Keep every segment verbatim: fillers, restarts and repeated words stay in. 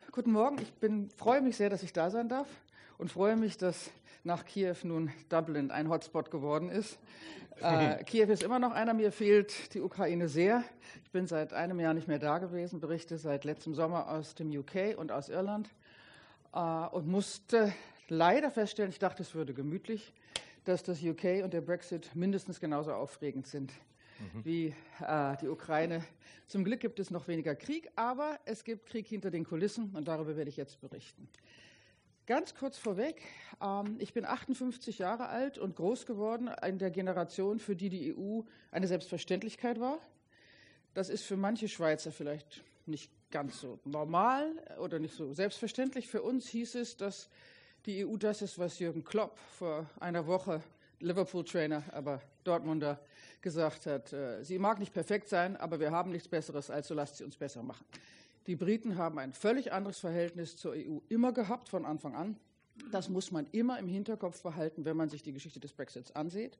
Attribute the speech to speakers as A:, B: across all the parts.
A: Guten Morgen. Ich bin, freue mich sehr, dass ich da sein darf und freue mich, dass nach Kiew nun Dublin ein Hotspot geworden ist. Äh, Kiew ist immer noch einer, mir fehlt die Ukraine sehr. Ich bin seit einem Jahr nicht mehr da gewesen, berichte seit letztem Sommer aus dem U K und aus Irland äh, und musste leider feststellen, ich dachte, es würde gemütlich, dass das U K und der Brexit mindestens genauso aufregend sind mhm. wie äh, die Ukraine. Zum Glück gibt es noch weniger Krieg, aber es gibt Krieg hinter den Kulissen und darüber werde ich jetzt berichten. Ganz kurz vorweg, ähm, ich bin achtundfünfzig Jahre alt und groß geworden in der Generation, für die die E U eine Selbstverständlichkeit war. Das ist für manche Schweizer vielleicht nicht ganz so normal oder nicht so selbstverständlich. Für uns hieß es, dass die E U das ist, was Jürgen Klopp vor einer Woche, Liverpool-Trainer, aber Dortmunder, gesagt hat. Sie mag nicht perfekt sein, aber wir haben nichts Besseres, also lasst sie uns besser machen. Die Briten haben ein völlig anderes Verhältnis zur E U immer gehabt, von Anfang an. Das muss man immer im Hinterkopf behalten, wenn man sich die Geschichte des Brexits ansieht.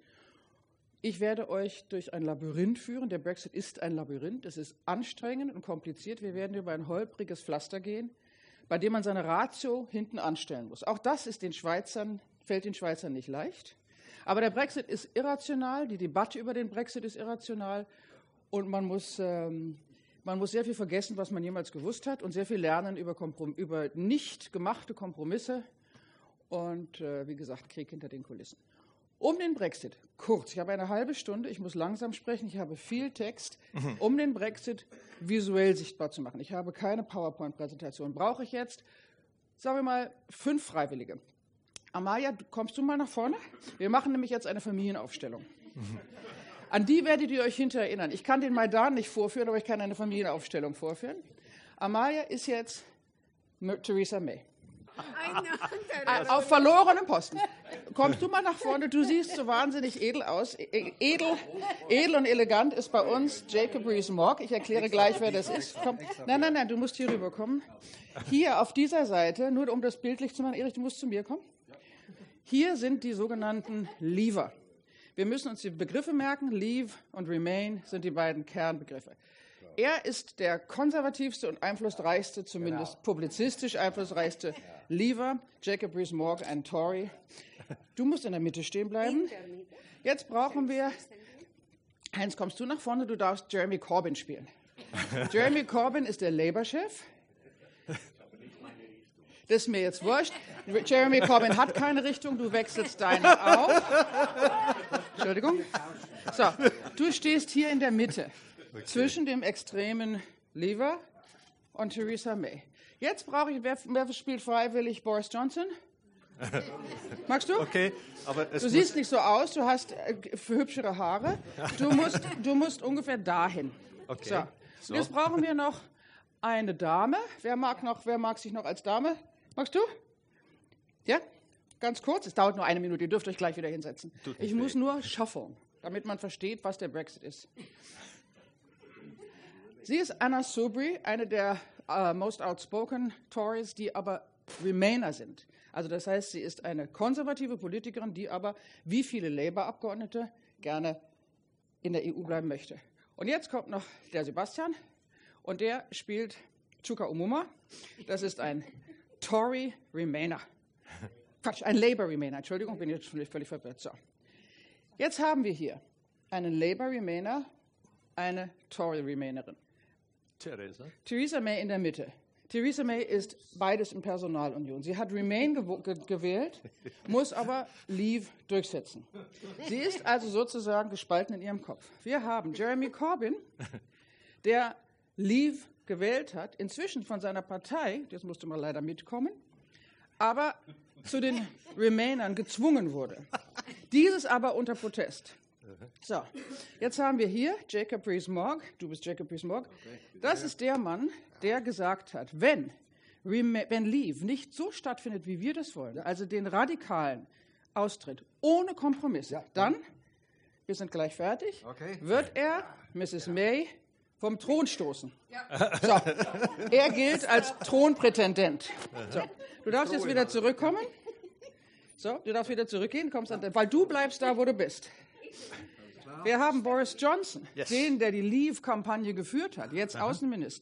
A: Ich werde euch durch ein Labyrinth führen. Der Brexit ist ein Labyrinth. Es ist anstrengend und kompliziert. Wir werden über ein holpriges Pflaster gehen, bei dem man seine Ratio hinten anstellen muss. Auch das ist den Schweizern, fällt den Schweizern nicht leicht. Aber der Brexit ist irrational, die Debatte über den Brexit ist irrational und man muss, ähm, man muss sehr viel vergessen, was man jemals gewusst hat und sehr viel lernen über, Komprom- über nicht gemachte Kompromisse und, äh, wie gesagt, Krieg hinter den Kulissen. Um den Brexit, kurz, ich habe eine halbe Stunde, ich muss langsam sprechen, ich habe viel Text, mhm. um den Brexit visuell sichtbar zu machen. Ich habe keine PowerPoint-Präsentation. Brauche ich jetzt, sagen wir mal, fünf Freiwillige. Amalia, kommst du mal nach vorne? Wir machen nämlich jetzt eine Familienaufstellung. Mhm. An die werdet ihr euch hinterher erinnern. Ich kann den Maidan nicht vorführen, aber ich kann eine Familienaufstellung vorführen. Amalia ist jetzt Theresa May. Auf verlorenem Posten. Kommst du mal nach vorne? Du siehst so wahnsinnig edel aus. Edel, edel und elegant ist bei uns Jacob Rees-Mogg. Ich erkläre gleich, wer das ist. Komm. Nein, nein, nein, du musst hier rüberkommen. Hier auf dieser Seite, nur um das bildlich zu machen, Erich, du musst zu mir kommen. Hier sind die sogenannten Leaver. Wir müssen uns die Begriffe merken. Leave und Remain sind die beiden Kernbegriffe. Er ist der konservativste und einflussreichste, zumindest genau. publizistisch einflussreichste Leaver. Jacob Rees-Mogg, ein Tory. Du musst in der Mitte stehen bleiben. Jetzt brauchen wir, Heinz, kommst du nach vorne, du darfst Jeremy Corbyn spielen. Jeremy Corbyn ist der Labour-Chef. Das ist mir jetzt wurscht. Jeremy Corbyn hat keine Richtung, du wechselst deine auf. Entschuldigung. So, du stehst hier in der Mitte. Okay. Zwischen dem extremen Leaver und Theresa May. Jetzt brauche ich, wer, wer spielt freiwillig Boris Johnson? Magst du?
B: Okay, aber es
A: du siehst nicht so aus, du hast äh, hübschere Haare. Du musst, du musst ungefähr dahin.
B: Okay.
A: So. So. Jetzt brauchen wir noch eine Dame. Wer mag, noch, wer mag sich noch als Dame? Magst du? Ja? Ganz kurz, es dauert nur eine Minute, ihr dürft euch gleich wieder hinsetzen. Ich muss nur schaffeln, damit man versteht, was der Brexit ist. Sie ist Anna Soubry, eine der uh, most outspoken Tories, die aber Remainer sind. Also das heißt, sie ist eine konservative Politikerin, die aber, wie viele Labour-Abgeordnete, gerne in der E U bleiben möchte. Und jetzt kommt noch der Sebastian und der spielt Chuka Umunna. Das ist ein Tory Remainer. Quatsch, ein Labour Remainer. Entschuldigung, bin jetzt völlig, völlig verwirrt. So. Jetzt haben wir hier einen Labour Remainer, eine Tory Remainerin.
B: Theresa.
A: Theresa May in der Mitte. Theresa May ist beides in Personalunion. Sie hat Remain gew- ge- gewählt, muss aber Leave durchsetzen. Sie ist also sozusagen gespalten in ihrem Kopf. Wir haben Jeremy Corbyn, der Leave gewählt hat, inzwischen von seiner Partei, das musste mal leider mitkommen, aber zu den Remainern gezwungen wurde. Dieses aber unter Protest. So, jetzt haben wir hier Jacob Rees-Mogg. Du bist Jacob Rees-Mogg. Das ist der Mann, der gesagt hat, wenn, wenn Leave nicht so stattfindet, wie wir das wollen, also den radikalen Austritt ohne Kompromisse, dann, wir sind gleich fertig, wird er Misses May vom Thron stoßen. So, er gilt als Thronprätendent. So, du darfst jetzt wieder zurückkommen. So, du darfst wieder zurückgehen, kommst an, weil du bleibst da, wo du bist. Wir haben Boris Johnson, yes. den, der die Leave-Kampagne geführt hat, jetzt mhm. Außenminister.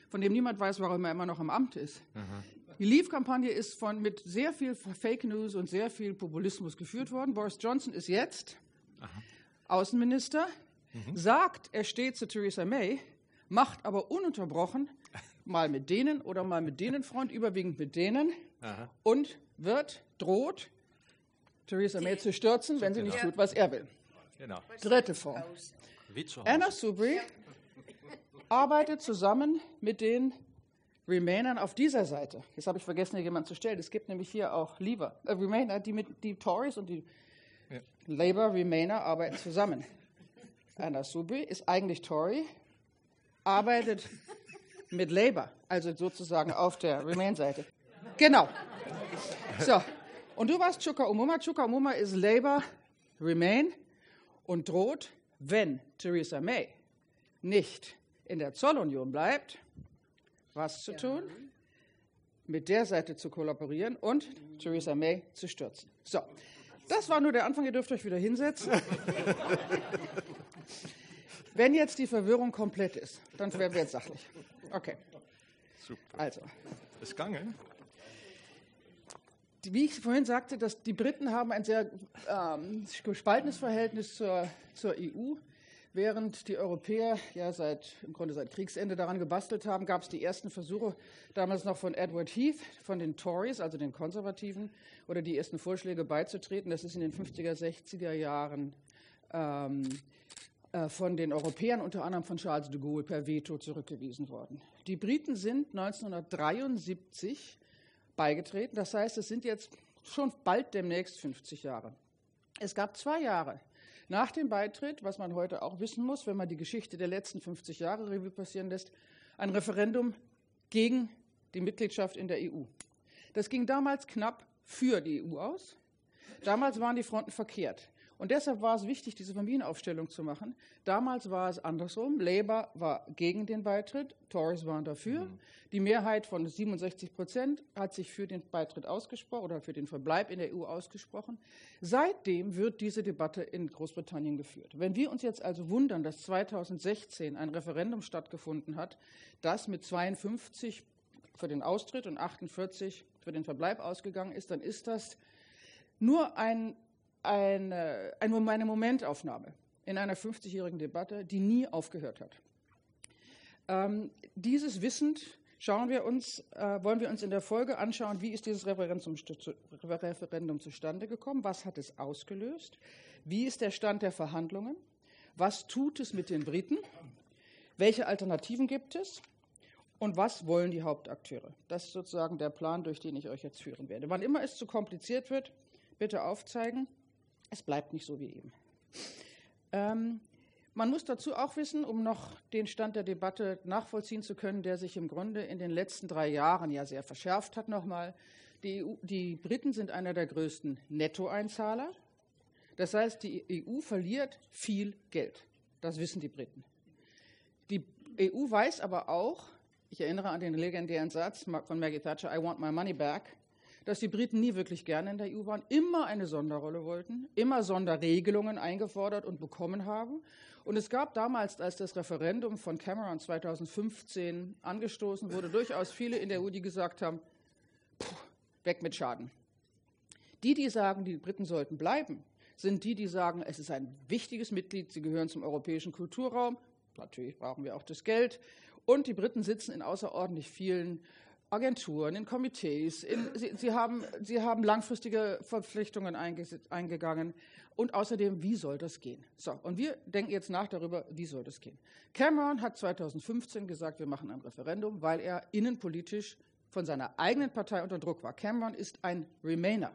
A: von dem niemand weiß, warum er immer noch im Amt ist. Aha. Die Leave-Kampagne ist von, mit sehr viel Fake News und sehr viel Populismus geführt worden. Boris Johnson ist jetzt Aha. Außenminister, mhm. sagt, er steht zu Theresa May, macht aber ununterbrochen mal mit denen oder mal mit denen Freund, überwiegend mit denen Aha. und wird, droht, Theresa May zu stürzen, wenn sie nicht tut, was er will. Genau. Dritte Form. Anna Soubry arbeitet zusammen mit den Remainern auf dieser Seite. Jetzt habe ich vergessen, hier jemanden zu stellen. Es gibt nämlich hier auch Leaver, äh, Remainer, die mit die Tories und die ja. Labour Remainer arbeiten zusammen. Anna Soubry ist eigentlich Tory, arbeitet mit Labour, also sozusagen auf der Remain-Seite. Genau. So, und du warst Chuka Umunna. Chuka Umunna ist Labour Remain und droht, wenn Theresa May nicht in der Zollunion bleibt, was zu tun? Mit der Seite zu kollaborieren und Theresa May zu stürzen. So, das war nur der Anfang, ihr dürft euch wieder hinsetzen. Wenn jetzt die Verwirrung komplett ist, dann werden wir jetzt sachlich. Okay.
B: Super.
A: Also.
B: Ist gegangen.
A: Wie ich vorhin sagte, dass die Briten haben ein sehr ähm, gespaltenes Verhältnis zur, zur E U. Während die Europäer ja seit, im Grunde seit Kriegsende daran gebastelt haben, gab es die ersten Versuche, damals noch von Edward Heath, von den Tories, also den Konservativen, oder die ersten Vorschläge beizutreten. Das ist in den fünfziger, sechziger Jahren ähm, äh, von den Europäern, unter anderem von Charles de Gaulle, per Veto zurückgewiesen worden. Die Briten sind neunzehnhundertdreiundsiebzig beigetreten. Das heißt, es sind jetzt schon bald demnächst fünfzig Jahre. Es gab zwei Jahre nach dem Beitritt, was man heute auch wissen muss, wenn man die Geschichte der letzten fünfzig Jahre Revue passieren lässt, ein Referendum gegen die Mitgliedschaft in der E U. Das ging damals knapp für die E U aus. Damals waren die Fronten verkehrt. Und deshalb war es wichtig, diese Familienaufstellung zu machen. Damals war es andersrum. Labour war gegen den Beitritt, Tories waren dafür. Mhm. Die Mehrheit von siebenundsechzig Prozent hat sich für den Beitritt ausgesprochen oder für den Verbleib in der E U ausgesprochen. Seitdem wird diese Debatte in Großbritannien geführt. Wenn wir uns jetzt also wundern, dass zweitausendsechzehn ein Referendum stattgefunden hat, das mit zweiundfünfzig für den Austritt und achtundvierzig für den Verbleib ausgegangen ist, dann ist das nur ein Eine, eine Momentaufnahme in einer fünfzigjährigen Debatte, die nie aufgehört hat. Ähm, dieses wissend schauen wir uns, äh, wollen wir uns in der Folge anschauen, wie ist dieses Referendum, Referendum zustande gekommen, was hat es ausgelöst, wie ist der Stand der Verhandlungen, was tut es mit den Briten, welche Alternativen gibt es und was wollen die Hauptakteure. Das ist sozusagen der Plan, durch den ich euch jetzt führen werde. Wann immer es zu kompliziert wird, bitte aufzeigen. Es bleibt nicht so wie eben. Ähm, man muss dazu auch wissen, um noch den Stand der Debatte nachvollziehen zu können, der sich im Grunde in den letzten drei Jahren ja sehr verschärft hat nochmal. Die, E U, die Briten sind einer der größten Nettoeinzahler. Das heißt, die E U verliert viel Geld. Das wissen die Briten. Die E U weiß aber auch, ich erinnere an den legendären Satz von Maggie Thatcher, I want my money back, dass die Briten nie wirklich gerne in der E U waren, immer eine Sonderrolle wollten, immer Sonderregelungen eingefordert und bekommen haben. Und es gab damals, als das Referendum von Cameron zweitausendfünfzehn angestoßen wurde, durchaus viele in der E U, die gesagt haben, puh, weg mit Schaden. Die, die sagen, die Briten sollten bleiben, sind die, die sagen, es ist ein wichtiges Mitglied, sie gehören zum europäischen Kulturraum, natürlich brauchen wir auch das Geld, und die Briten sitzen in außerordentlich vielen Agenturen, in Komitees, in, sie, sie, haben, sie haben langfristige Verpflichtungen einge, eingegangen und außerdem, wie soll das gehen? So, und wir denken jetzt nach darüber, wie soll das gehen? Cameron hat zweitausendfünfzehn gesagt, wir machen ein Referendum, weil er innenpolitisch von seiner eigenen Partei unter Druck war. Cameron ist ein Remainer.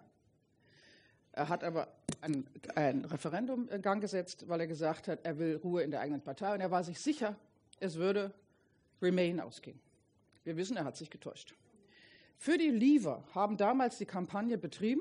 A: Er hat aber ein, ein Referendum in Gang gesetzt, weil er gesagt hat, er will Ruhe in der eigenen Partei und er war sich sicher, es würde Remain ausgehen. Wir wissen, er hat sich getäuscht. Für die Leaver haben damals die Kampagne betrieben.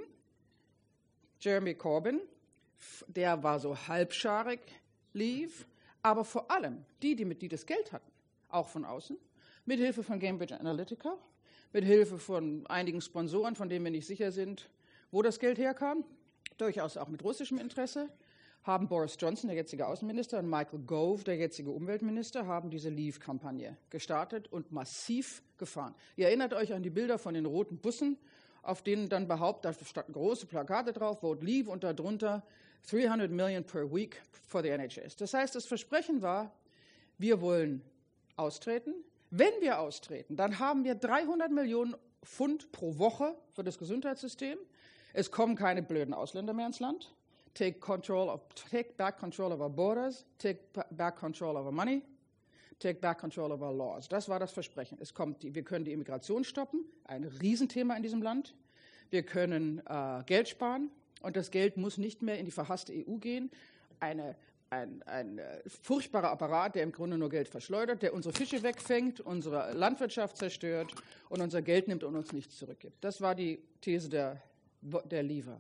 A: Jeremy Corbyn, der war so halbscharig Leave, aber vor allem die, die mit die das Geld hatten, auch von außen, mit Hilfe von Cambridge Analytica, mit Hilfe von einigen Sponsoren, von denen wir nicht sicher sind, wo das Geld herkam, durchaus auch mit russischem Interesse, haben Boris Johnson, der jetzige Außenminister, und Michael Gove, der jetzige Umweltminister, haben diese Leave-Kampagne gestartet und massiv gefahren. Ihr erinnert euch an die Bilder von den roten Bussen, auf denen dann behauptet, da standen große Plakate drauf, Vote Leave und darunter dreihundert Millionen per week for the N H S. Das heißt, das Versprechen war, wir wollen austreten. Wenn wir austreten, dann haben wir dreihundert Millionen Pfund pro Woche für das Gesundheitssystem. Es kommen keine blöden Ausländer mehr ins Land. Take, control of, take back control of our borders, take back control of our money, take back control of our laws. Das war das Versprechen. Es kommt die, wir können die Immigration stoppen, ein Riesenthema in diesem Land. Wir können äh, Geld sparen und das Geld muss nicht mehr in die verhasste E U gehen. Eine, ein, ein äh, furchtbarer Apparat, der im Grunde nur Geld verschleudert, der unsere Fische wegfängt, unsere Landwirtschaft zerstört und unser Geld nimmt und uns nichts zurückgibt. Das war die These der, der Leaver.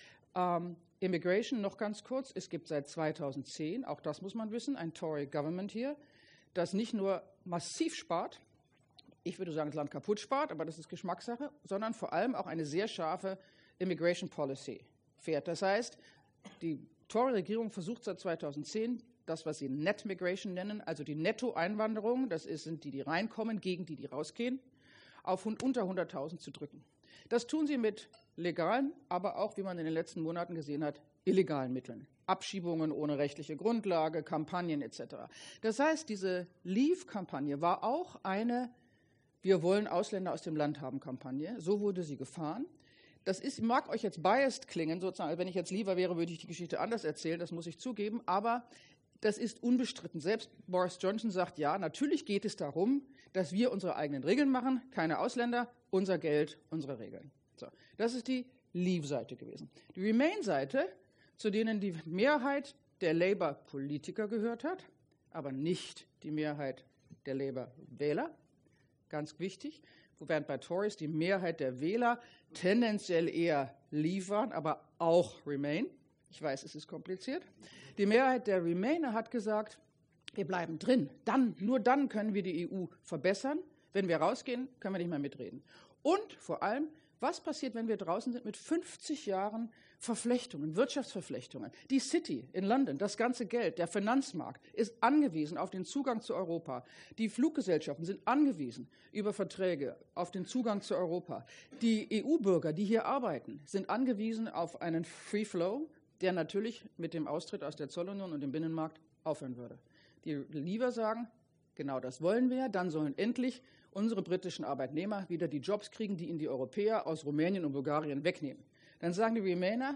A: Ähm, Immigration, noch ganz kurz, es gibt seit zweitausendzehn, auch das muss man wissen, ein Tory-Government hier, das nicht nur massiv spart, ich würde sagen, das Land kaputt spart, aber das ist Geschmackssache, sondern vor allem auch eine sehr scharfe Immigration Policy fährt. Das heißt, die Tory-Regierung versucht seit zweitausendzehn, das, was sie Net Migration nennen, also die Nettoeinwanderung, das sind die, die reinkommen, gegen die, die rausgehen, auf unter hunderttausend zu drücken. Das tun sie mit legalen, aber auch, wie man in den letzten Monaten gesehen hat, illegalen Mitteln. Abschiebungen ohne rechtliche Grundlage, Kampagnen et cetera. Das heißt, diese Leave-Kampagne war auch eine Wir wollen Ausländer aus dem Land haben Kampagne. So wurde sie gefahren. Das ist, mag euch jetzt biased klingen, sozusagen. Wenn ich jetzt lieber wäre, würde ich die Geschichte anders erzählen, das muss ich zugeben. Aber das ist unbestritten. Selbst Boris Johnson sagt, ja, natürlich geht es darum, dass wir unsere eigenen Regeln machen, keine Ausländer, unser Geld, unsere Regeln. So, das ist die Leave-Seite gewesen. Die Remain-Seite, zu denen die Mehrheit der Labour-Politiker gehört hat, aber nicht die Mehrheit der Labour-Wähler, ganz wichtig, während bei Tories die Mehrheit der Wähler tendenziell eher Leave waren, aber auch Remain. Ich weiß, es ist kompliziert. Die Mehrheit der Remainer hat gesagt, wir bleiben drin. Dann, nur dann können wir die E U verbessern. Wenn wir rausgehen, können wir nicht mehr mitreden. Und vor allem, was passiert, wenn wir draußen sind mit fünfzig Jahren Verflechtungen, Wirtschaftsverflechtungen? Die City in London, das ganze Geld, der Finanzmarkt ist angewiesen auf den Zugang zu Europa. Die Fluggesellschaften sind angewiesen über Verträge auf den Zugang zu Europa. Die E U-Bürger, die hier arbeiten, sind angewiesen auf einen Free Flow, der natürlich mit dem Austritt aus der Zollunion und dem Binnenmarkt aufhören würde. Die Leaver sagen, genau das wollen wir, dann sollen endlich unsere britischen Arbeitnehmer wieder die Jobs kriegen, die ihnen die Europäer aus Rumänien und Bulgarien wegnehmen. Dann sagen die Remainer,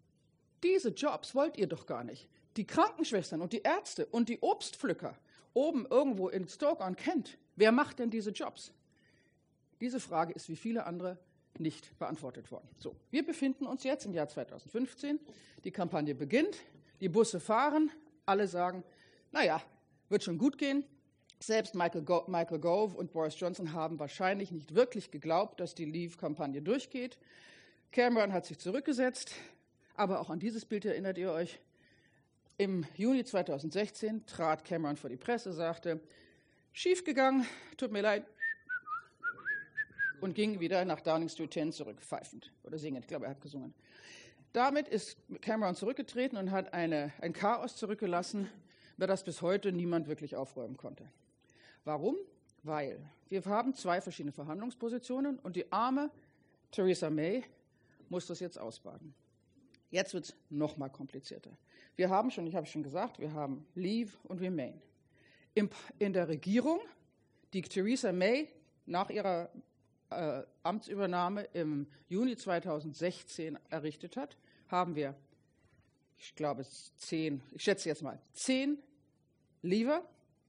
A: diese Jobs wollt ihr doch gar nicht. Die Krankenschwestern und die Ärzte und die Obstpflücker oben irgendwo in Stoke-on-Kent, wer macht denn diese Jobs? Diese Frage ist wie viele andere nicht beantwortet worden. So, wir befinden uns jetzt im Jahr zweitausendfünfzehn. Die Kampagne beginnt, die Busse fahren, alle sagen, naja, wird schon gut gehen. Selbst Michael, Go- Michael Gove und Boris Johnson haben wahrscheinlich nicht wirklich geglaubt, dass die Leave-Kampagne durchgeht. Cameron hat sich zurückgesetzt, aber auch an dieses Bild erinnert ihr euch. Im Juni zweitausendsechzehn trat Cameron vor die Presse, sagte, schiefgegangen, tut mir leid, und ging wieder nach Downing Street zehn zurück, pfeifend oder singend. Ich glaube, er hat gesungen. Damit ist Cameron zurückgetreten und hat eine, ein Chaos zurückgelassen, über das bis heute niemand wirklich aufräumen konnte. Warum? Weil wir haben zwei verschiedene Verhandlungspositionen und die arme Theresa May muss das jetzt ausbaden. Jetzt wird es noch mal komplizierter. Wir haben schon, ich habe schon gesagt, wir haben Leave und Remain. Im, in der Regierung, die Theresa May nach ihrer äh, Amtsübernahme im Juni zweitausendsechzehn errichtet hat, haben wir, ich glaube, zehn, ich schätze jetzt mal, zehn Leaver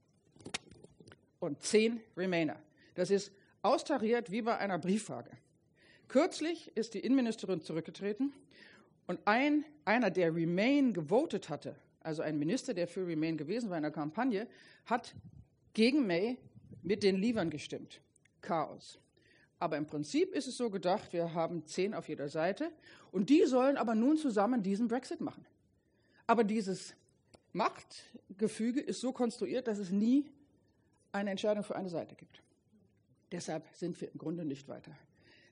A: und zehn Remainer. Das ist austariert wie bei einer Briefwaage. Kürzlich ist die Innenministerin zurückgetreten und ein, einer, der Remain gewotet hatte, also ein Minister, der für Remain gewesen war in der Kampagne, hat gegen May mit den Leavern gestimmt. Chaos. Aber im Prinzip ist es so gedacht, wir haben zehn auf jeder Seite und die sollen aber nun zusammen diesen Brexit machen. Aber dieses Machtgefüge ist so konstruiert, dass es nie eine Entscheidung für eine Seite gibt. Deshalb sind wir im Grunde nicht weiter.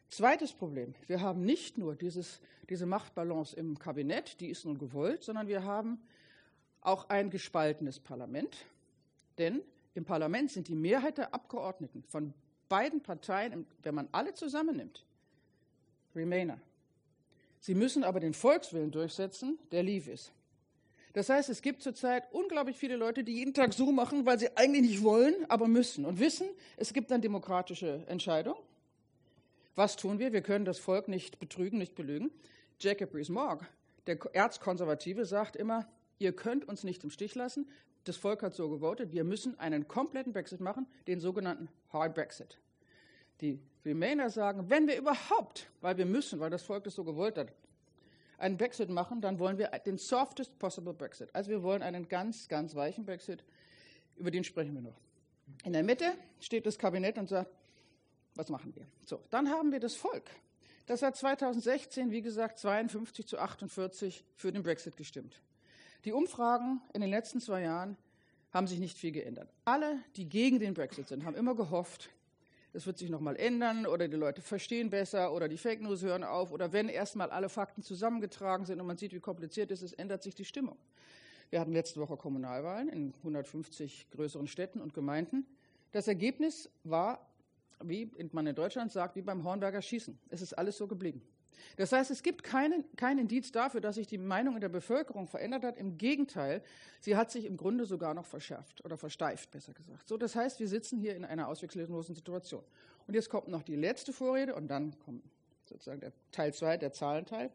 A: Zweites Problem, wir haben nicht nur dieses, diese Machtbalance im Kabinett, die ist nun gewollt, sondern wir haben auch ein gespaltenes Parlament. Denn im Parlament sind die Mehrheit der Abgeordneten von beiden Parteien, wenn man alle zusammennimmt, Remainer. Sie müssen aber den Volkswillen durchsetzen, der Leave ist. Das heißt, es gibt zurzeit unglaublich viele Leute, die jeden Tag so machen, weil sie eigentlich nicht wollen, aber müssen und wissen, es gibt eine demokratische Entscheidung. Was tun wir? Wir können das Volk nicht betrügen, nicht belügen. Jacob Rees-Mogg, der Erzkonservative, sagt immer, ihr könnt uns nicht im Stich lassen. Das Volk hat so gewotet, wir müssen einen kompletten Brexit machen, den sogenannten Hard Brexit. Die Remainer sagen, wenn wir überhaupt, weil wir müssen, weil das Volk das so gewollt hat, einen Brexit machen, dann wollen wir den softest possible Brexit. Also wir wollen einen ganz, ganz weichen Brexit, über den sprechen wir noch. In der Mitte steht das Kabinett und sagt, was machen wir? So, dann haben wir das Volk. Das hat zweitausendsechzehn, wie gesagt, zweiundfünfzig zu achtundvierzig für den Brexit gestimmt. Die Umfragen in den letzten zwei Jahren haben sich nicht viel geändert. Alle, die gegen den Brexit sind, haben immer gehofft, es wird sich noch mal ändern oder die Leute verstehen besser oder die Fake News hören auf oder wenn erstmal alle Fakten zusammengetragen sind und man sieht, wie kompliziert es ist, ändert sich die Stimmung. Wir hatten letzte Woche Kommunalwahlen in hundertfünfzig größeren Städten und Gemeinden. Das Ergebnis war, wie man in Deutschland sagt, wie beim Hornberger Schießen. Es ist alles so geblieben. Das heißt, es gibt keinen, kein Indiz dafür, dass sich die Meinung in der Bevölkerung verändert hat. Im Gegenteil, sie hat sich im Grunde sogar noch verschärft oder versteift, besser gesagt. So, das heißt, wir sitzen hier in einer ausweglosen Situation. Und jetzt kommt noch die letzte Vorrede und dann kommt sozusagen der Teil zwei, der Zahlenteil.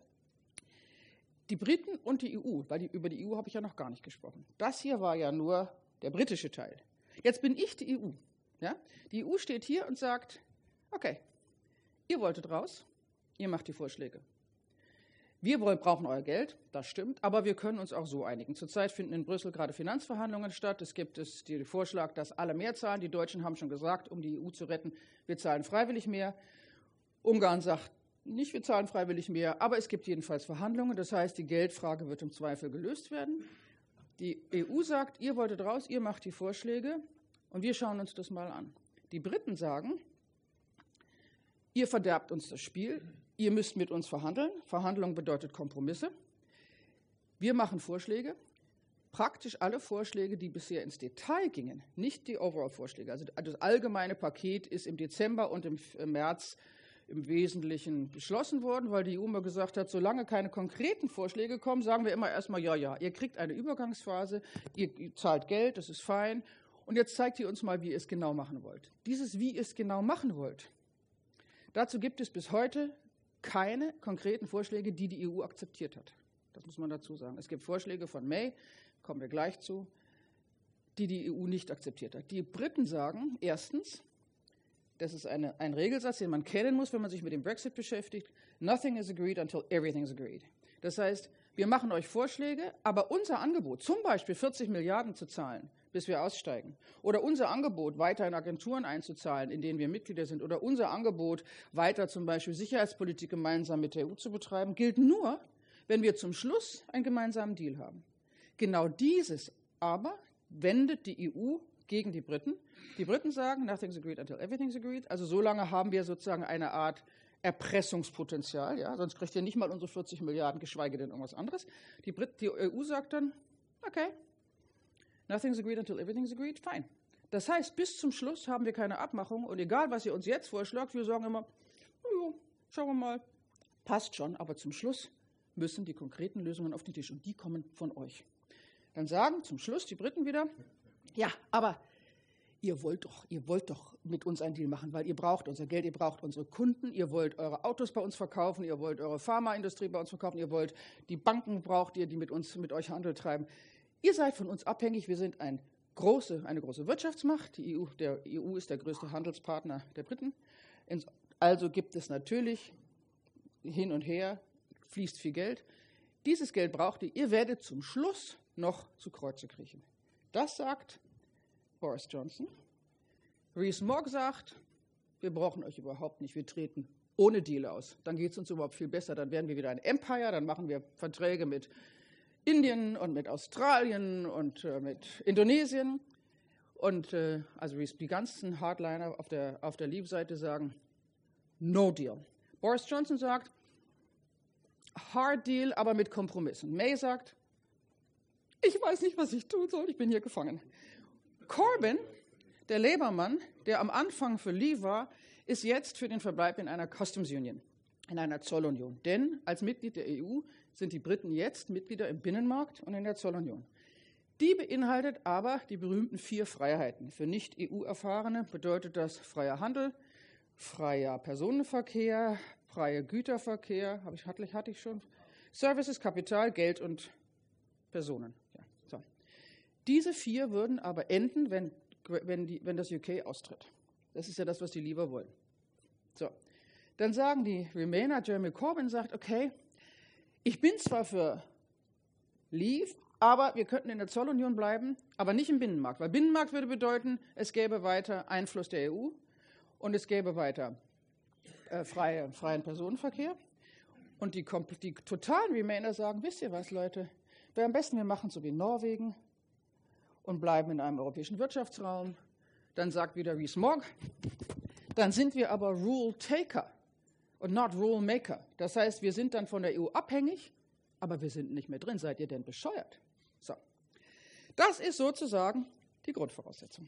A: Die Briten und die E U, weil die, über die E U habe ich ja noch gar nicht gesprochen. Das hier war ja nur der britische Teil. Jetzt bin ich die E U. Ja? Die E U steht hier und sagt, okay, ihr wolltet raus, ihr macht die Vorschläge. Wir wollen, brauchen euer Geld, das stimmt, aber wir können uns auch so einigen. Zurzeit finden in Brüssel gerade Finanzverhandlungen statt. Es gibt es den Vorschlag, dass alle mehr zahlen. Die Deutschen haben schon gesagt, um die E U zu retten, wir zahlen freiwillig mehr. Ungarn sagt nicht, wir zahlen freiwillig mehr, aber es gibt jedenfalls Verhandlungen. Das heißt, die Geldfrage wird im Zweifel gelöst werden. Die E U sagt, ihr wolltet raus, ihr macht die Vorschläge. Und wir schauen uns das mal an. Die Briten sagen, ihr verderbt uns das Spiel, ihr müsst mit uns verhandeln. Verhandlung bedeutet Kompromisse. Wir machen Vorschläge, praktisch alle Vorschläge, die bisher ins Detail gingen, nicht die Overall-Vorschläge. Also das allgemeine Paket ist im Dezember und im März im Wesentlichen beschlossen worden, weil die E U immer gesagt hat, solange keine konkreten Vorschläge kommen, sagen wir immer erstmal, ja, ja, ihr kriegt eine Übergangsphase, ihr zahlt Geld, das ist fein. Und jetzt zeigt ihr uns mal, wie ihr es genau machen wollt. Dieses, wie ihr es genau machen wollt, dazu gibt es bis heute keine konkreten Vorschläge, die die E U akzeptiert hat. Das muss man dazu sagen. Es gibt Vorschläge von May, kommen wir gleich zu, die die E U nicht akzeptiert hat. Die Briten sagen, erstens, das ist eine, ein Regelsatz, den man kennen muss, wenn man sich mit dem Brexit beschäftigt, nothing is agreed until everything is agreed. Das heißt, wir machen euch Vorschläge, aber unser Angebot, zum Beispiel vierzig Milliarden zu zahlen, bis wir aussteigen, oder unser Angebot, weiter in Agenturen einzuzahlen, in denen wir Mitglieder sind, oder unser Angebot, weiter zum Beispiel Sicherheitspolitik gemeinsam mit der E U zu betreiben, gilt nur, wenn wir zum Schluss einen gemeinsamen Deal haben. Genau dieses aber wendet die E U gegen die Briten. Die Briten sagen, nothing's agreed until everything's agreed. Also solange haben wir sozusagen eine Art Erpressungspotenzial, ja, sonst kriegt ihr nicht mal unsere vierzig Milliarden, geschweige denn irgendwas anderes. Die, Brit die E U sagt dann, okay, nothing's agreed until everything's agreed, fine. Das heißt, bis zum Schluss haben wir keine Abmachung und egal, was ihr uns jetzt vorschlagt, wir sagen immer, oh, schauen wir mal, passt schon, aber zum Schluss müssen die konkreten Lösungen auf den Tisch und die kommen von euch. Dann sagen zum Schluss die Briten wieder, ja, aber ihr wollt doch, ihr wollt doch mit uns einen Deal machen, weil ihr braucht unser Geld, ihr braucht unsere Kunden, ihr wollt eure Autos bei uns verkaufen, ihr wollt eure Pharmaindustrie bei uns verkaufen, ihr wollt die Banken braucht ihr, die mit uns, mit euch Handel treiben. Ihr seid von uns abhängig, wir sind ein große, eine große Wirtschaftsmacht, die E U, der E U ist der größte Handelspartner der Briten, also gibt es natürlich hin und her, fließt viel Geld. Dieses Geld braucht ihr, ihr werdet zum Schluss noch zu Kreuze kriechen. Das sagt Boris Johnson. Rees-Mogg sagt, wir brauchen euch überhaupt nicht, wir treten ohne Deal aus. Dann geht es uns überhaupt viel besser, dann werden wir wieder ein Empire, dann machen wir Verträge mit Indien und mit Australien und äh, mit Indonesien. Und äh, also die ganzen Hardliner auf der, auf der Leave-Seite sagen, no deal. Boris Johnson sagt, Hard Deal, aber mit Kompromissen. May sagt, ich weiß nicht, was ich tun soll, ich bin hier gefangen. Corbyn, der Labour-Mann, der am Anfang für Leave war, ist jetzt für den Verbleib in einer Customs Union, in einer Zollunion. Denn als Mitglied der E U sind die Briten jetzt Mitglieder im Binnenmarkt und in der Zollunion. Die beinhaltet aber die berühmten vier Freiheiten. Für Nicht-E U-Erfahrene bedeutet das freier Handel, freier Personenverkehr, freier Güterverkehr, habe ich, hatte, hatte ich schon, Services, Kapital, Geld und Personen. Ja, so. Diese vier würden aber enden, wenn, wenn, die, wenn das U K austritt. Das ist ja das, was die lieber wollen. So. Dann sagen die Remainer, Jeremy Corbyn sagt, okay, ich bin zwar für Leave, aber wir könnten in der Zollunion bleiben, aber nicht im Binnenmarkt. Weil Binnenmarkt würde bedeuten, es gäbe weiter Einfluss der E U und es gäbe weiter äh, freie, freien Personenverkehr. Und die, die totalen Remainer sagen, wisst ihr was, Leute, wäre am besten, wir machen so wie Norwegen und bleiben in einem europäischen Wirtschaftsraum. Dann sagt wieder Rees-Mogg, dann sind wir aber Rule-Taker und not Rule-Maker. Das heißt, wir sind dann von der E U abhängig, aber wir sind nicht mehr drin. Seid ihr denn bescheuert? So. Das ist sozusagen die Grundvoraussetzung.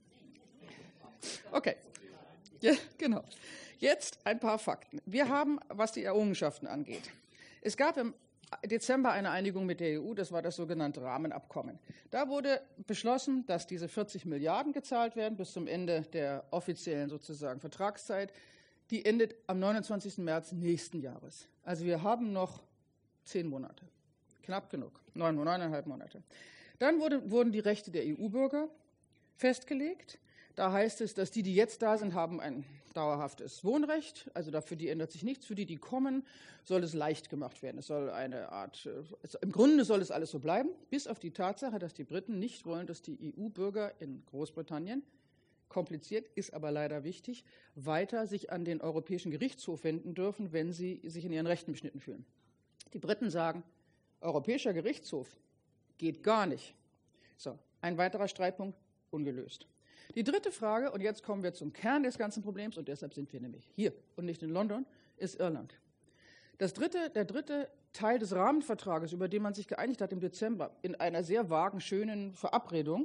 A: Okay, ja, genau. Jetzt ein paar Fakten. Wir haben, was die Errungenschaften angeht. Es gab im Dezember eine Einigung mit der E U, das war das sogenannte Rahmenabkommen. Da wurde beschlossen, dass diese vierzig Milliarden gezahlt werden bis zum Ende der offiziellen sozusagen Vertragszeit. Die endet am neunundzwanzigsten März nächsten Jahres. Also wir haben noch zehn Monate. Knapp genug. Neun, neuneinhalb Monate. Dann wurde, wurden die Rechte der E U-Bürger festgelegt. Da heißt es, dass die, die jetzt da sind, haben ein dauerhaftes Wohnrecht. Also dafür die ändert sich nichts. Für die, die kommen, soll es leicht gemacht werden. Es soll eine Art, also im Grunde soll es alles so bleiben, bis auf die Tatsache, dass die Briten nicht wollen, dass die E U-Bürger in Großbritannien, kompliziert, ist aber leider wichtig, weiter sich an den Europäischen Gerichtshof wenden dürfen, wenn sie sich in ihren Rechten beschnitten fühlen. Die Briten sagen, Europäischer Gerichtshof geht gar nicht. So, ein weiterer Streitpunkt, ungelöst. Die dritte Frage, und jetzt kommen wir zum Kern des ganzen Problems, und deshalb sind wir nämlich hier und nicht in London, ist Irland. Das dritte, der dritte Teil des Rahmenvertrages, über den man sich geeinigt hat im Dezember, in einer sehr vagen, schönen Verabredung,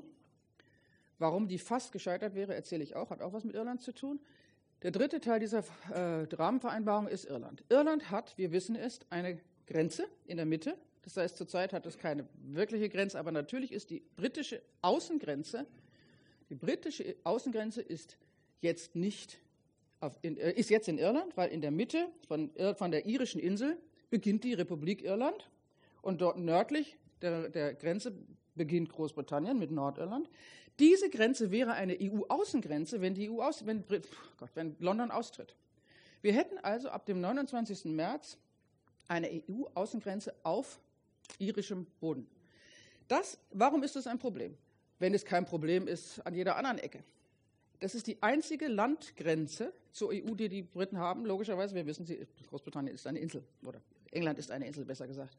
A: warum die fast gescheitert wäre, erzähle ich auch, hat auch was mit Irland zu tun. Der dritte Teil dieser äh, Rahmenvereinbarung ist Irland. Irland hat, wir wissen es, eine Grenze in der Mitte. Das heißt, zurzeit hat es keine wirkliche Grenze, aber natürlich ist die britische Außengrenze, die britische Außengrenze ist jetzt nicht, auf, in, äh, ist jetzt in Irland, weil in der Mitte von, von der irischen Insel beginnt die Republik Irland und dort nördlich der, der Grenze beginnt Großbritannien mit Nordirland. Diese Grenze wäre eine E U-Außengrenze, wenn, die E U aus, wenn, oh Gott, wenn London austritt. Wir hätten also ab dem neunundzwanzigsten März eine E U-Außengrenze auf irischem Boden. Das, warum ist das ein Problem? Wenn es kein Problem ist an jeder anderen Ecke. Das ist die einzige Landgrenze zur E U, die die Briten haben. Logischerweise, wir wissen, sie, Großbritannien ist eine Insel, oder England ist eine Insel, besser gesagt.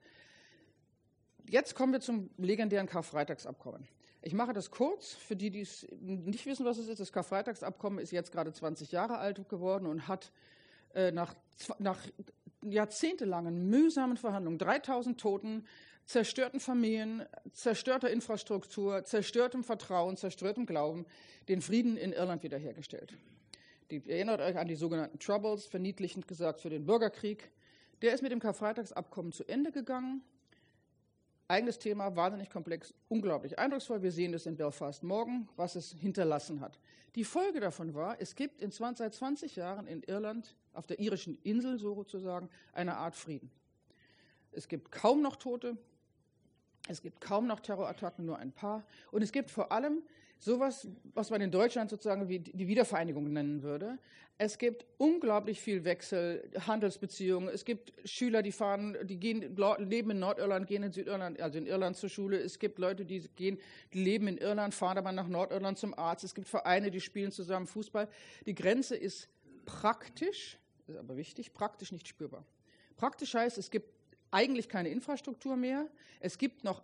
A: Jetzt kommen wir zum legendären Karfreitagsabkommen. Ich mache das kurz, für die, die es nicht wissen, was es ist. Das Karfreitagsabkommen ist jetzt gerade zwanzig Jahre alt geworden und hat äh, nach, nach jahrzehntelangen mühsamen Verhandlungen, dreitausend Toten, zerstörten Familien, zerstörter Infrastruktur, zerstörtem Vertrauen, zerstörtem Glauben, den Frieden in Irland wiederhergestellt. Die, erinnert euch an die sogenannten Troubles, verniedlichend gesagt für den Bürgerkrieg. Der ist mit dem Karfreitagsabkommen zu Ende gegangen. Eigenes Thema, wahnsinnig komplex, unglaublich eindrucksvoll. Wir sehen das in Belfast morgen, was es hinterlassen hat. Die Folge davon war, es gibt in zwanzig, seit zwanzig Jahren in Irland, auf der irischen Insel sozusagen, eine Art Frieden. Es gibt kaum noch Tote, es gibt kaum noch Terrorattacken, nur ein paar. Und es gibt vor allem sowas, was man in Deutschland sozusagen wie die Wiedervereinigung nennen würde. Es gibt unglaublich viel Wechsel, Handelsbeziehungen. Es gibt Schüler, die fahren, die gehen, leben in Nordirland, gehen in Südirland, also in Irland zur Schule. Es gibt Leute, die gehen, die leben in Irland, fahren aber nach Nordirland zum Arzt. Es gibt Vereine, die spielen zusammen Fußball. Die Grenze ist praktisch, ist aber wichtig, praktisch nicht spürbar. Praktisch heißt, es gibt eigentlich keine Infrastruktur mehr. Es gibt noch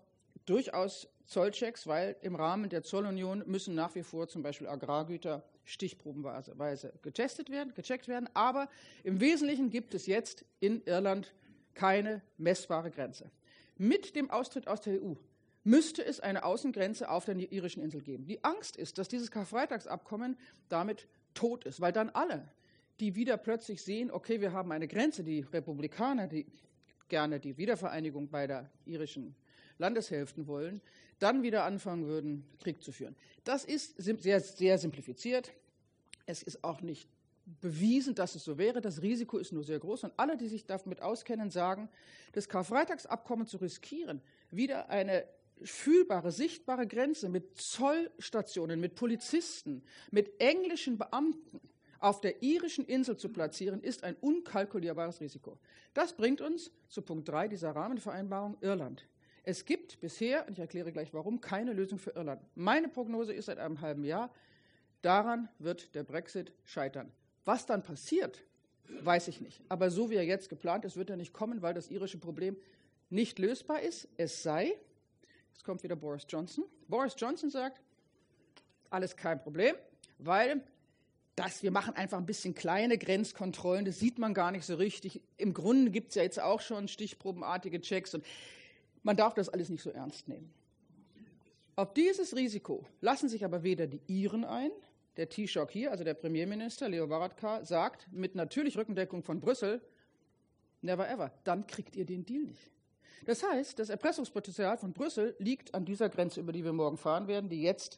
A: durchaus Zollchecks, weil im Rahmen der Zollunion müssen nach wie vor zum Beispiel Agrargüter stichprobenweise getestet werden, gecheckt werden. Aber im Wesentlichen gibt es jetzt in Irland keine messbare Grenze. Mit dem Austritt aus der E U müsste es eine Außengrenze auf der irischen Insel geben. Die Angst ist, dass dieses Karfreitagsabkommen damit tot ist, weil dann alle, die wieder plötzlich sehen, okay, wir haben eine Grenze, die Republikaner, die gerne die Wiedervereinigung beider irischen Landeshälften wollen, dann wieder anfangen würden, Krieg zu führen. Das ist sehr, sehr simplifiziert. Es ist auch nicht bewiesen, dass es so wäre. Das Risiko ist nur sehr groß. Und alle, die sich damit auskennen, sagen, das Karfreitagsabkommen zu riskieren, wieder eine fühlbare, sichtbare Grenze mit Zollstationen, mit Polizisten, mit englischen Beamten auf der irischen Insel zu platzieren, ist ein unkalkulierbares Risiko. Das bringt uns zu Punkt drei dieser Rahmenvereinbarung Irland. Es gibt bisher, und ich erkläre gleich warum, keine Lösung für Irland. Meine Prognose ist seit einem halben Jahr, daran wird der Brexit scheitern. Was dann passiert, weiß ich nicht. Aber so wie er jetzt geplant ist, wird er nicht kommen, weil das irische Problem nicht lösbar ist. Es sei, jetzt kommt wieder Boris Johnson. Boris Johnson sagt, alles kein Problem, weil das, wir machen einfach ein bisschen kleine Grenzkontrollen, das sieht man gar nicht so richtig. Im Grunde gibt es ja jetzt auch schon stichprobenartige Checks und man darf das alles nicht so ernst nehmen. Auf dieses Risiko lassen sich aber weder die Iren ein, der Taoiseach hier, also der Premierminister Leo Varadkar, sagt mit natürlich Rückendeckung von Brüssel, never ever, dann kriegt ihr den Deal nicht. Das heißt, das Erpressungspotenzial von Brüssel liegt an dieser Grenze, über die wir morgen fahren werden, die jetzt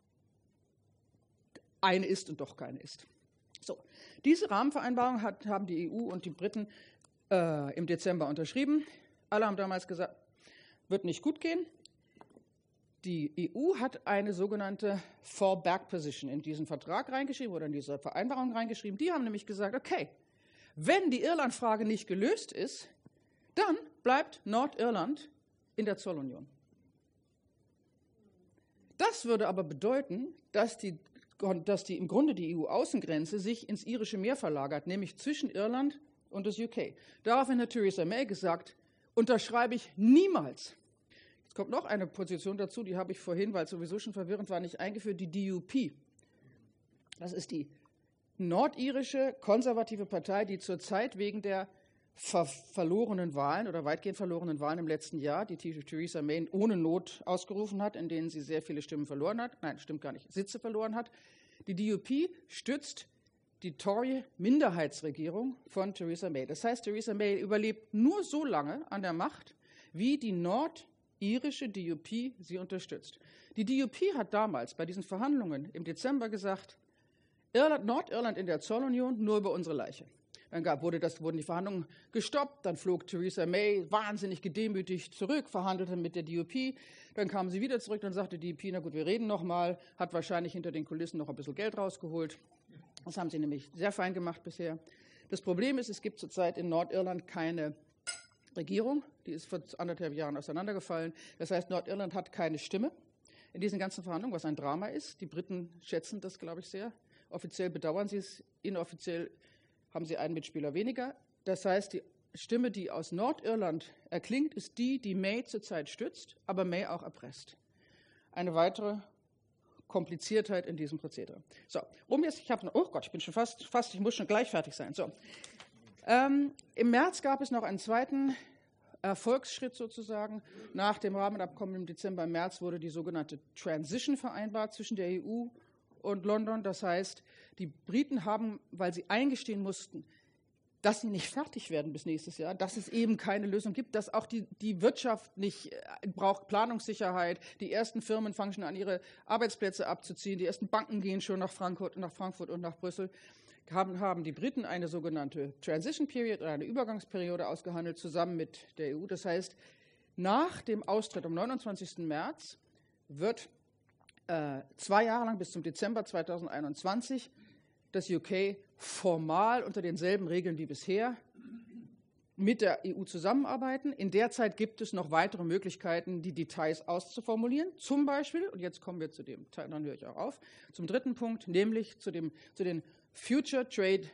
A: eine ist und doch keine ist. So, diese Rahmenvereinbarung hat, haben die E U und die Briten äh, im Dezember unterschrieben. Alle haben damals gesagt, wird nicht gut gehen. Die E U hat eine sogenannte Fallback Position in diesen Vertrag reingeschrieben oder in diese Vereinbarung reingeschrieben. Die haben nämlich gesagt, okay, wenn die Irland-Frage nicht gelöst ist, dann bleibt Nordirland in der Zollunion. Das würde aber bedeuten, dass die, dass die im Grunde die E U-Außengrenze sich ins irische Meer verlagert, nämlich zwischen Irland und das U K. Daraufhin hat Theresa May gesagt, unterschreibe ich niemals. Jetzt kommt noch eine Position dazu, die habe ich vorhin, weil es sowieso schon verwirrend war, nicht eingeführt, die D U P. Das ist die nordirische konservative Partei, die zurzeit wegen der ver verlorenen Wahlen oder weitgehend verlorenen Wahlen im letzten Jahr, die Theresa May ohne Not ausgerufen hat, in denen sie sehr viele Stimmen verloren hat, nein, stimmt gar nicht, Sitze verloren hat. Die D U P stützt die Tory-Minderheitsregierung von Theresa May. Das heißt, Theresa May überlebt nur so lange an der Macht, wie die nordirische D U P sie unterstützt. Die D U P hat damals bei diesen Verhandlungen im Dezember gesagt, Irland, Nordirland in der Zollunion nur über unsere Leiche. Dann gab, wurde das, wurden die Verhandlungen gestoppt, dann flog Theresa May wahnsinnig gedemütigt zurück, verhandelte mit der D U P, dann kam sie wieder zurück, dann sagte die D U P, na gut, wir reden noch mal, hat wahrscheinlich hinter den Kulissen noch ein bisschen Geld rausgeholt. Das haben sie nämlich sehr fein gemacht bisher. Das Problem ist, es gibt zurzeit in Nordirland keine Regierung, die ist vor anderthalb Jahren auseinandergefallen. Das heißt, Nordirland hat keine Stimme in diesen ganzen Verhandlungen, was ein Drama ist. Die Briten schätzen das, glaube ich, sehr. Offiziell bedauern sie es, inoffiziell haben sie einen Mitspieler weniger. Das heißt, die Stimme, die aus Nordirland erklingt, ist die, die May zurzeit stützt, aber May auch erpresst. Eine weitere Kompliziertheit in diesem Prozedere. So, um jetzt, ich habe, oh Gott, ich bin schon fast, fast, ich muss schon gleich fertig sein. So, ähm, im März gab es noch einen zweiten Erfolgsschritt sozusagen. Nach dem Rahmenabkommen im Dezember, im März wurde die sogenannte Transition vereinbart zwischen der E U und London. Das heißt, die Briten haben, weil sie eingestehen mussten, dass sie nicht fertig werden bis nächstes Jahr, dass es eben keine Lösung gibt, dass auch die, die Wirtschaft nicht äh, braucht Planungssicherheit. Die ersten Firmen fangen schon an, ihre Arbeitsplätze abzuziehen. Die ersten Banken gehen schon nach Frankfurt, nach Frankfurt und nach Brüssel. Haben, haben die Briten eine sogenannte Transition Period oder eine Übergangsperiode ausgehandelt, zusammen mit der E U. Das heißt, nach dem Austritt am neunundzwanzigsten März wird äh, zwei Jahre lang bis zum Dezember zweitausendeinundzwanzig das U K formal unter denselben Regeln wie bisher mit der E U zusammenarbeiten. In der Zeit gibt es noch weitere Möglichkeiten, die Details auszuformulieren. Zum Beispiel, und jetzt kommen wir zu dem Teil, dann höre ich auch auf, zum dritten Punkt, nämlich zu, dem, zu den Future Trade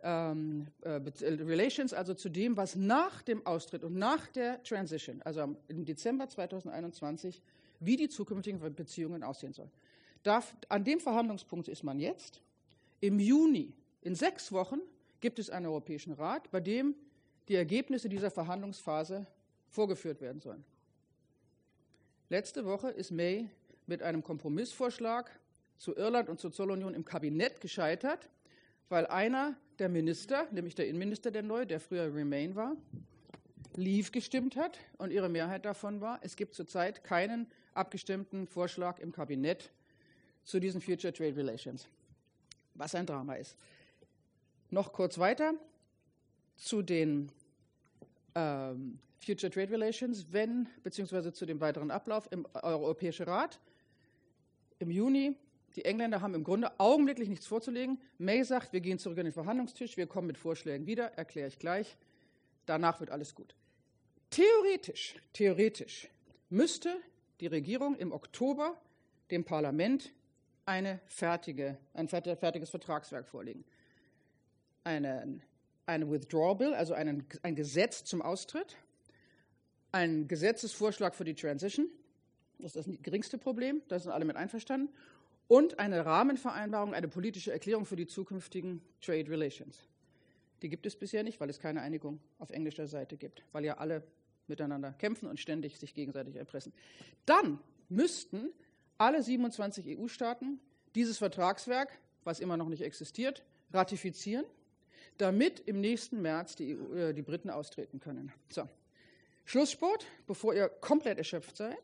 A: ähm, äh, Relations, also zu dem, was nach dem Austritt und nach der Transition, also im Dezember zweitausendeinundzwanzig, wie die zukünftigen Beziehungen aussehen sollen. Darf, an dem Verhandlungspunkt ist man jetzt. Im Juni, in sechs Wochen, gibt es einen Europäischen Rat, bei dem die Ergebnisse dieser Verhandlungsphase vorgeführt werden sollen. Letzte Woche ist May mit einem Kompromissvorschlag zu Irland und zur Zollunion im Kabinett gescheitert, weil einer der Minister, nämlich der Innenminister, der neue, der früher Remain war, Leave gestimmt hat und ihre Mehrheit davon war, es gibt zurzeit keinen abgestimmten Vorschlag im Kabinett zu diesen Future Trade Relations, was ein Drama ist. Noch kurz weiter zu den ähm, Future Trade Relations, wenn, beziehungsweise zu dem weiteren Ablauf im Europäischen Rat im Juni. Die Engländer haben im Grunde augenblicklich nichts vorzulegen. May sagt, wir gehen zurück an den Verhandlungstisch, wir kommen mit Vorschlägen wieder, erkläre ich gleich. Danach wird alles gut. Theoretisch, theoretisch müsste die Regierung im Oktober dem Parlament eine fertige, ein fertiges Vertragswerk vorlegen. Einen, eine Withdrawal Bill, also einen, ein Gesetz zum Austritt, ein Gesetzesvorschlag für die Transition, das ist das geringste Problem, da sind alle mit einverstanden, und eine Rahmenvereinbarung, eine politische Erklärung für die zukünftigen Trade Relations. Die gibt es bisher nicht, weil es keine Einigung auf englischer Seite gibt, weil ja alle miteinander kämpfen und ständig sich gegenseitig erpressen. Dann müssten alle siebenundzwanzig E U-Staaten dieses Vertragswerk, was immer noch nicht existiert, ratifizieren, damit im nächsten März die, E U, äh, die Briten austreten können. So. Schlusssport, bevor ihr komplett erschöpft seid.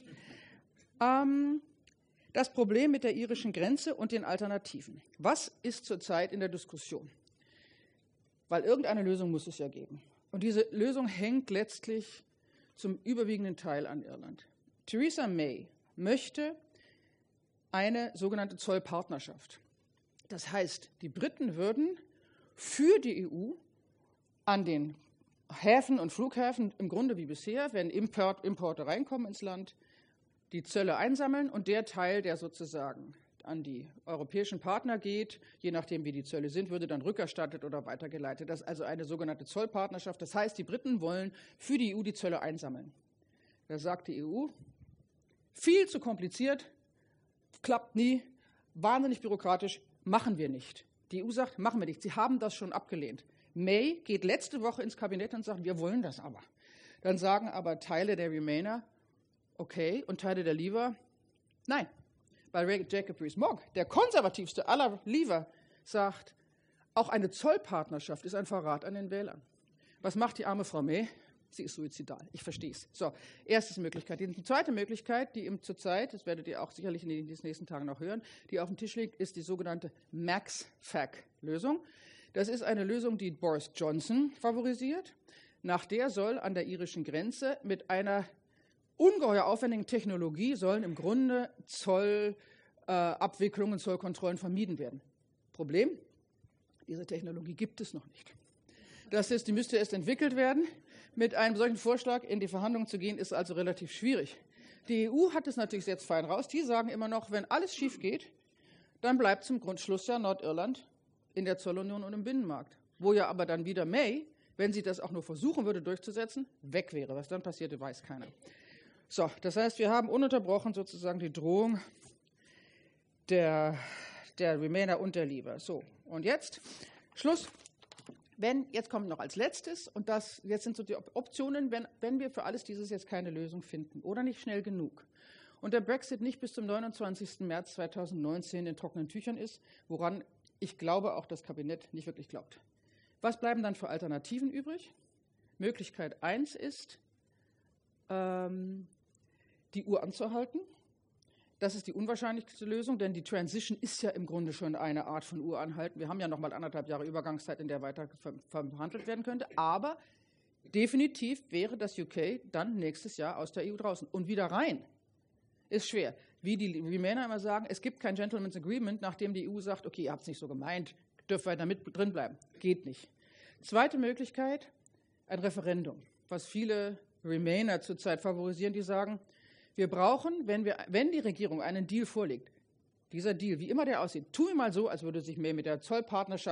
A: Ähm, das Problem mit der irischen Grenze und den Alternativen. Was ist zurzeit in der Diskussion? Weil irgendeine Lösung muss es ja geben. Und diese Lösung hängt letztlich zum überwiegenden Teil an Irland. Theresa May möchte eine sogenannte Zollpartnerschaft. Das heißt, die Briten würden für die E U an den Häfen und Flughäfen im Grunde wie bisher, wenn Import, Importe reinkommen ins Land, die Zölle einsammeln und der Teil, der sozusagen an die europäischen Partner geht, je nachdem wie die Zölle sind, würde dann rückerstattet oder weitergeleitet. Das ist also eine sogenannte Zollpartnerschaft. Das heißt, die Briten wollen für die E U die Zölle einsammeln. Da sagt die E U, viel zu kompliziert, klappt nie, wahnsinnig bürokratisch, machen wir nicht. Die E U sagt, machen wir nicht. Sie haben das schon abgelehnt. May geht letzte Woche ins Kabinett und sagt, wir wollen das aber. Dann sagen aber Teile der Remainer, okay, und Teile der Leaver, nein. Weil Jacob Rees-Mogg, der konservativste aller Leaver, sagt, auch eine Zollpartnerschaft ist ein Verrat an den Wählern. Was macht die arme Frau May? Sie ist suizidal. Ich verstehe es. So, erste Möglichkeit. Die zweite Möglichkeit, die im zurzeit, das werdet ihr auch sicherlich in den nächsten Tagen noch hören, die auf dem Tisch liegt, ist die sogenannte Max-Fac-Lösung. Das ist eine Lösung, die Boris Johnson favorisiert. Nach der soll an der irischen Grenze mit einer ungeheuer aufwendigen Technologie sollen im Grunde Zollabwicklungen, äh, Zollkontrollen vermieden werden. Problem? Diese Technologie gibt es noch nicht. Das ist, die müsste erst entwickelt werden. Mit einem solchen Vorschlag in die Verhandlungen zu gehen, ist also relativ schwierig. Die E U hat es natürlich jetzt fein raus. Die sagen immer noch, wenn alles schief geht, dann bleibt zum Grundschluss ja Nordirland in der Zollunion und im Binnenmarkt. Wo ja aber dann wieder May, wenn sie das auch nur versuchen würde durchzusetzen, weg wäre. Was dann passierte, weiß keiner. So, das heißt, wir haben ununterbrochen sozusagen die Drohung der, der Remainer und der Leaver. So, und jetzt Schluss. Wenn, jetzt kommt noch als letztes, und das, jetzt sind so die Optionen, wenn, wenn wir für alles dieses jetzt keine Lösung finden oder nicht schnell genug und der Brexit nicht bis zum neunundzwanzigsten März zweitausendneunzehn in trockenen Tüchern ist, woran ich glaube auch das Kabinett nicht wirklich glaubt. Was bleiben dann für Alternativen übrig? Möglichkeit eins ist, ähm, die Uhr anzuhalten. Das ist die unwahrscheinlichste Lösung, denn die Transition ist ja im Grunde schon eine Art von Uhr anhalten. Wir haben ja noch mal anderthalb Jahre Übergangszeit, in der weiter verhandelt werden könnte. Aber definitiv wäre das U K dann nächstes Jahr aus der E U draußen. Und wieder rein ist schwer. Wie die Remainer immer sagen, es gibt kein Gentleman's Agreement, nachdem die E U sagt, okay, ihr habt es nicht so gemeint, dürft weiter mit drin bleiben. Geht nicht. Zweite Möglichkeit, ein Referendum, was viele Remainer zurzeit favorisieren, die sagen, wir brauchen, wenn, wir, wenn die Regierung einen Deal vorlegt, dieser Deal, wie immer der aussieht, tun wir mal so, als würde sich May mit der Zollpartnerschaft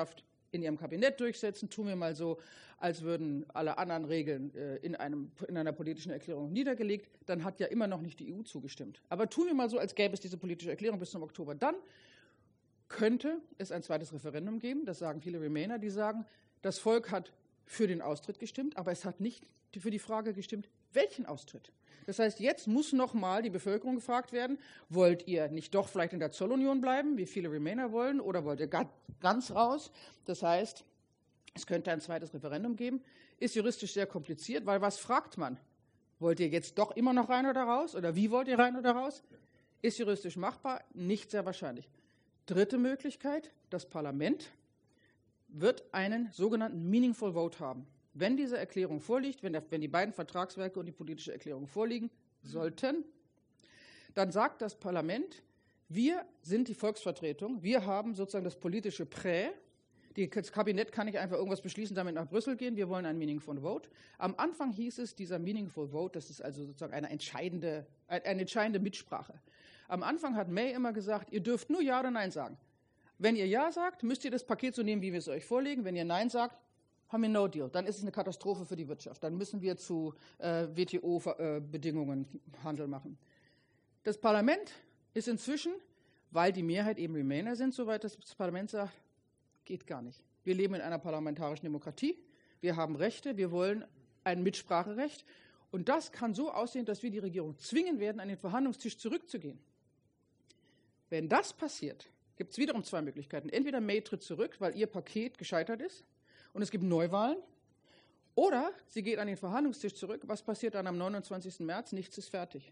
A: in ihrem Kabinett durchsetzen. Tun wir mal so, als würden alle anderen Regeln äh, in, einem, in einer politischen Erklärung niedergelegt. Dann hat ja immer noch nicht die E U zugestimmt. Aber tun wir mal so, als gäbe es diese politische Erklärung bis zum Oktober. Dann könnte es ein zweites Referendum geben. Das sagen viele Remainer, die sagen, das Volk hat für den Austritt gestimmt, aber es hat nicht für die Frage gestimmt, welchen Austritt. Das heißt, jetzt muss noch mal die Bevölkerung gefragt werden, wollt ihr nicht doch vielleicht in der Zollunion bleiben, wie viele Remainer wollen, oder wollt ihr ganz raus? Das heißt, es könnte ein zweites Referendum geben. Ist juristisch sehr kompliziert, weil was fragt man? Wollt ihr jetzt doch immer noch rein oder raus? Oder wie wollt ihr rein oder raus? Ist juristisch machbar? Nicht sehr wahrscheinlich. Dritte Möglichkeit, das Parlament wird einen sogenannten Meaningful Vote haben. Wenn diese Erklärung vorliegt, wenn, der, wenn die beiden Vertragswerke und die politische Erklärung vorliegen sollten, dann sagt das Parlament, wir sind die Volksvertretung, wir haben sozusagen das politische Prä. Das Kabinett kann nicht einfach irgendwas beschließen, damit nach Brüssel gehen, wir wollen einen Meaningful Vote. Am Anfang hieß es, dieser Meaningful Vote, das ist also sozusagen eine entscheidende, eine entscheidende Mitsprache. Am Anfang hat May immer gesagt, ihr dürft nur Ja oder Nein sagen. Wenn ihr Ja sagt, müsst ihr das Paket so nehmen, wie wir es euch vorlegen. Wenn ihr Nein sagt, haben wir No Deal. Dann ist es eine Katastrophe für die Wirtschaft. Dann müssen wir zu äh, W T O-Bedingungen Handel machen. Das Parlament ist inzwischen, weil die Mehrheit eben Remainer sind, soweit das Parlament sagt, geht gar nicht. Wir leben in einer parlamentarischen Demokratie. Wir haben Rechte. Wir wollen ein Mitspracherecht. Und das kann so aussehen, dass wir die Regierung zwingen werden, an den Verhandlungstisch zurückzugehen. Wenn das passiert, gibt es wiederum zwei Möglichkeiten. Entweder May tritt zurück, weil ihr Paket gescheitert ist und es gibt Neuwahlen, oder sie geht an den Verhandlungstisch zurück. Was passiert dann am neunundzwanzigsten März? Nichts ist fertig.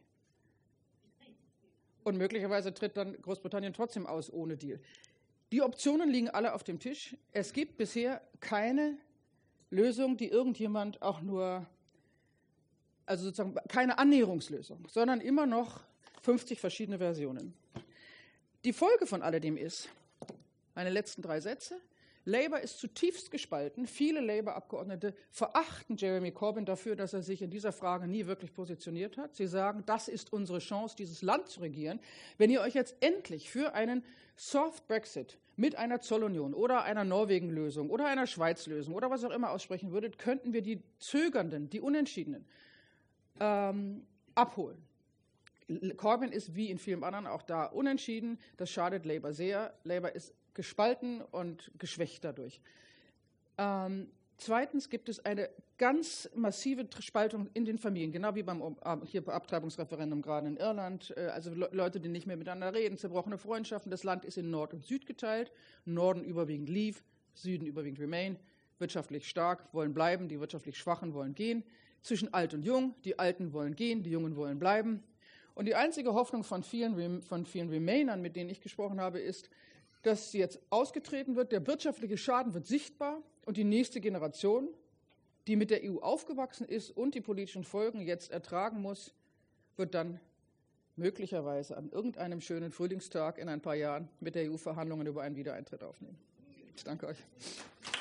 A: Und möglicherweise tritt dann Großbritannien trotzdem aus ohne Deal. Die Optionen liegen alle auf dem Tisch. Es gibt bisher keine Lösung, die irgendjemand auch nur, also sozusagen keine Annäherungslösung, sondern immer noch fünfzig verschiedene Versionen. Die Folge von alledem ist, meine letzten drei Sätze, Labour ist zutiefst gespalten. Viele Labour-Abgeordnete verachten Jeremy Corbyn dafür, dass er sich in dieser Frage nie wirklich positioniert hat. Sie sagen, das ist unsere Chance, dieses Land zu regieren. Wenn ihr euch jetzt endlich für einen Soft Brexit mit einer Zollunion oder einer Norwegen-Lösung oder einer Schweiz-Lösung oder was auch immer aussprechen würdet, könnten wir die Zögernden, die Unentschiedenen ähm, abholen. Corbyn ist wie in vielen anderen auch da unentschieden. Das schadet Labour sehr. Labour ist gespalten und geschwächt dadurch. Ähm, zweitens gibt es eine ganz massive Spaltung in den Familien, genau wie beim hier Abtreibungsreferendum gerade in Irland. Äh, also Le Leute, die nicht mehr miteinander reden, zerbrochene Freundschaften. Das Land ist in Nord und Süd geteilt. Norden überwiegend Leave, Süden überwiegend Remain. Wirtschaftlich stark wollen bleiben, die wirtschaftlich Schwachen wollen gehen. Zwischen Alt und Jung, die Alten wollen gehen, die Jungen wollen bleiben. Und die einzige Hoffnung von vielen, von vielen Remainern, mit denen ich gesprochen habe, ist, dass jetzt ausgetreten wird, der wirtschaftliche Schaden wird sichtbar und die nächste Generation, die mit der E U aufgewachsen ist und die politischen Folgen jetzt ertragen muss, wird dann möglicherweise an irgendeinem schönen Frühlingstag in ein paar Jahren mit der E U Verhandlungen über einen Wiedereintritt aufnehmen. Ich danke euch.